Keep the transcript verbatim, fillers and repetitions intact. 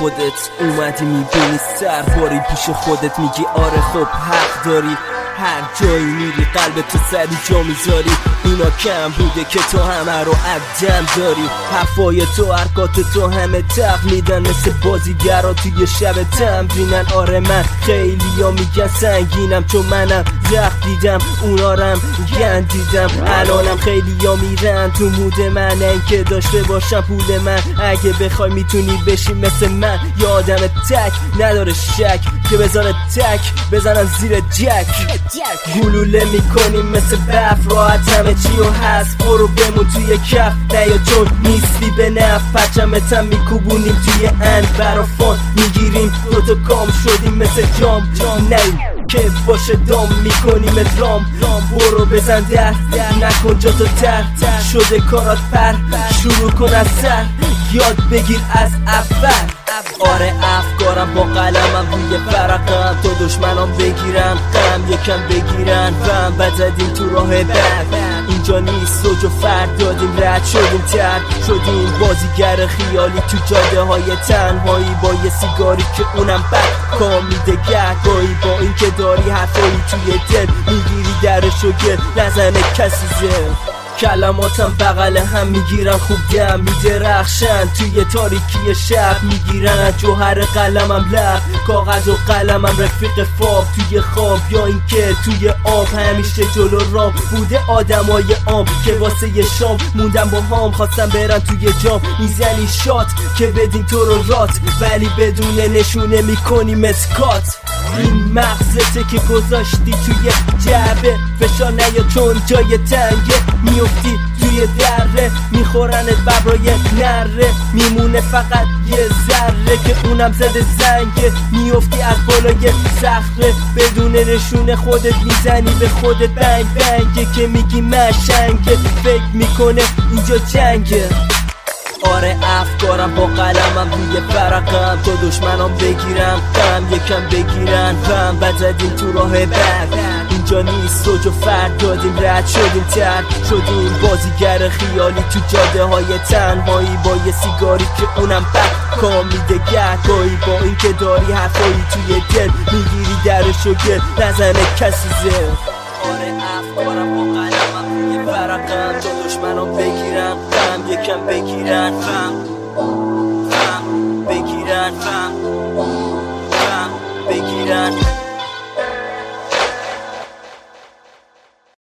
خودت اومدی میبینی سرباری پیش خودت میگی آره خب حق داری. هر جایی میری قلب تو سری جا میذاری. اینا کم بوده که تو همه رو عدم داری. حرفای تو حرکات تو همه تق میدن مثل بازیگرا توی شب تمرینن. آره من خیلی ها میگن سنگینم چون منم زخم دیدم اونارم گندیدم. الانم خیلی ها میرن تو مود من اینکه داشته باشم پول من. اگه بخوای میتونی بشی مثل من یه آدم تک نداره شک که بذاره تک بزنن زیر جک. گلوله میکنیم مثل برف راحت همه چی و هست. برو بمون توی کف نیا چون نیستی به نف. پرچمتم میکوبونیم توی انبر و فان میگیریم دوتا کام شدیم مثل جام جام نیم که باشه دام میکنیم ادرام. برو بزن در نکن جا تو تر شده کارات پر. شروع کن از سر یاد بگیر از اول. آره افکارم با قلمم روی فرقم تو دشمنام بگیرن غم یکم بگیرن غم. بزدیم تو راه بد اینجا نیست زوج و فرد دادیم رد شدیم ترد شدیم بازیگر خیالی تو جاده های تنهایی با یه سیگاری که اونم بد کام میده گهگاهی. با این که داری حرفایی توی دل میگیری درشو گل نزنه کسی زل. کلماتم بغل هم میگیرن خوب دم میدرخشن توی تاریکی شب میگیرن. جوهر قلمم لب کاغذ و قلمم رفیق فاب توی خواب یا اینکه توی آب. همیشه جلو رام بوده آدمای عام که واسه یه شام موندم با هم خواستم برن توی جام. میزنی شات که بدین تو رو رات ولی بدون نشونه میکنیم اسکات. این مغزته که گذاشتی توی جعبه فشار نیا چون جای تنگه. میفتی توی دره میخورنت ببرای نره میمونه فقط یه ذره که اونم زده زنگه. میفتی از بالای صخره بدون نشونه خودت میزنی به خودت بنگ بنگه که میگی مشنگه. فکر میکنه اینجا جنگه. آره افکارم با قلمم روی فرقم تو دشمنام بگیرم غم یکم بگیرن غم. بزدیم تو راه بد اینجا نیست زوج و فرد دادیم رد شدیم ترد شدیم بازیگر خیالی تو جاده های تنهایی با یه سیگاری که اونم بد کام میده گهگاهی. با این که داری حرفایی توی دل میگیری درشو گل نزنه کسی زل. آره افکارم با قلمم روی فرقم تو دشمنام بگیرم غم یکم بگیرن غم.